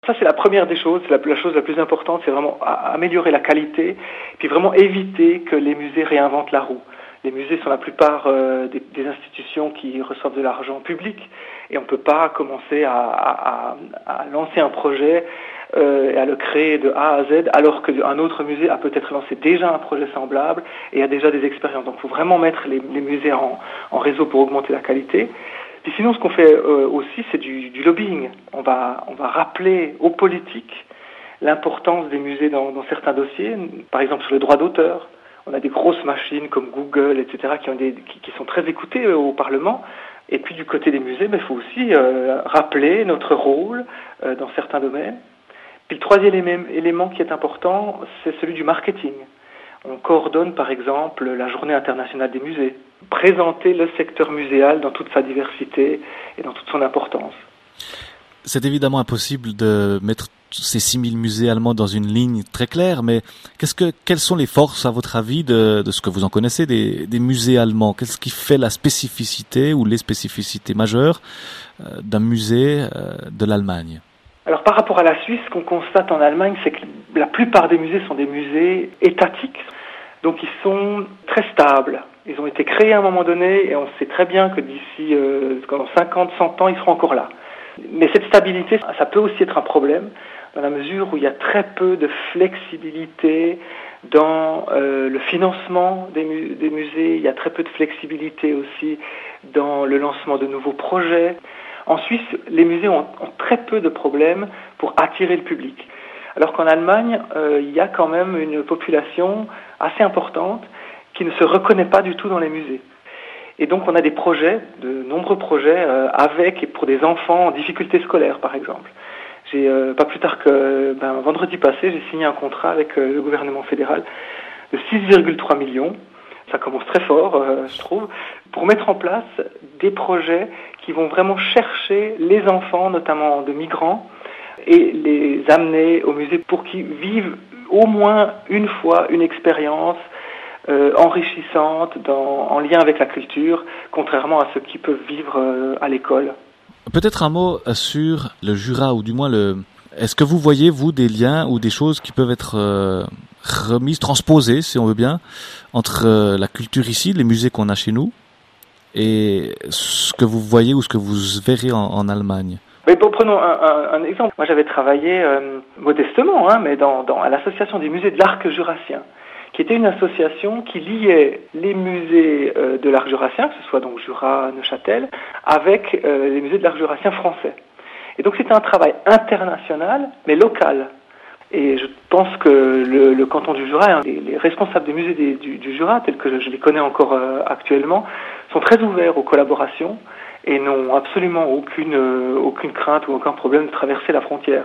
Ça, c'est la première des choses, c'est la chose la plus importante, c'est vraiment améliorer la qualité, puis vraiment éviter que les musées réinventent la roue. Les musées sont la plupart des institutions qui reçoivent de l'argent public, et on ne peut pas commencer à lancer un projet et à le créer de A à Z, alors qu'un autre musée a peut-être lancé déjà un projet semblable et a déjà des expériences. Donc il faut vraiment mettre les musées en réseau pour augmenter la qualité. Puis sinon, ce qu'on fait aussi, c'est du lobbying. On va rappeler aux politiques l'importance des musées dans certains dossiers, par exemple sur le droit d'auteur. On a des grosses machines comme Google, etc., qui sont très écoutées au Parlement. Et puis du côté des musées, il faut aussi rappeler notre rôle dans certains domaines. Puis le troisième élément qui est important, c'est celui du marketing. On coordonne par exemple la Journée internationale des musées, présenter le secteur muséal dans toute sa diversité et dans toute son importance. C'est évidemment impossible de mettre ces 6000 musées allemands dans une ligne très claire, mais quelles sont les forces, à votre avis, de ce que vous en connaissez, des musées allemands? Qu'est-ce qui fait la spécificité ou les spécificités majeures d'un musée de l'Allemagne? Alors par rapport à la Suisse, ce qu'on constate en Allemagne, c'est que la plupart des musées sont des musées étatiques, donc ils sont très stables. Ils ont été créés à un moment donné et on sait très bien que d'ici 50, 100 ans, ils seront encore là. Mais cette stabilité, ça peut aussi être un problème dans la mesure où il y a très peu de flexibilité dans le financement des musées, il y a très peu de flexibilité aussi dans le lancement de nouveaux projets. En Suisse, les musées ont très peu de problèmes pour attirer le public. Alors qu'en Allemagne, il y a quand même une population assez importante qui ne se reconnaît pas du tout dans les musées. Et donc on a des projets, de nombreux projets, avec et pour des enfants en difficulté scolaire par exemple. Pas plus tard que vendredi passé, j'ai signé un contrat avec le gouvernement fédéral de 6,3 millions. Ça commence très fort, je trouve, pour mettre en place des projets qui vont vraiment chercher les enfants, notamment de migrants, et les amener au musée pour qu'ils vivent au moins une fois une expérience enrichissante en lien avec la culture, contrairement à ceux qui peuvent vivre à l'école. Peut-être un mot sur le Jura, ou du moins est-ce que vous voyez, vous, des liens ou des choses qui peuvent être remises, transposées, si on veut bien, entre la culture ici, les musées qu'on a chez nous, et ce que vous voyez ou ce que vous verrez en Allemagne? Mais prenons un exemple. Moi, j'avais travaillé modestement, mais à l'association des musées de l'arc jurassien, qui était une association qui liait les musées de l'arc jurassien, que ce soit donc Jura, Neuchâtel, avec les musées de l'arc jurassien français. Et donc c'était un travail international, mais local. Et je pense que le canton du Jura, les responsables des musées du Jura, tels que je les connais encore actuellement, sont très ouverts aux collaborations et n'ont absolument aucune crainte ou aucun problème de traverser la frontière.